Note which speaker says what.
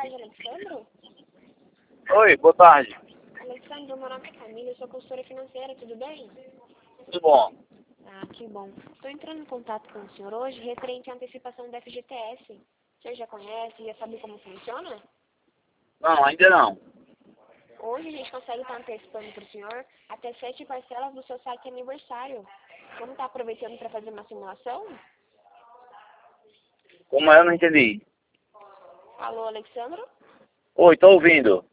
Speaker 1: tarde, Alexandro.
Speaker 2: Oi, boa tarde.
Speaker 1: Alexandro, meu nome é Camila, eu sou consultora financeira, tudo bem?
Speaker 2: Tudo bom?
Speaker 1: Ah, que bom. Estou entrando em contato com o senhor hoje referente à antecipação da FGTS. O senhor já conhece, já sabe como funciona?
Speaker 2: Não, ainda não.
Speaker 1: Hoje a gente consegue estar antecipando para o senhor até 7 parcelas do seu saque aniversário. Vamos estar aproveitando para fazer uma simulação?
Speaker 2: Como é, eu não entendi.
Speaker 1: Alô, Alexandro?
Speaker 2: Oi, tô ouvindo.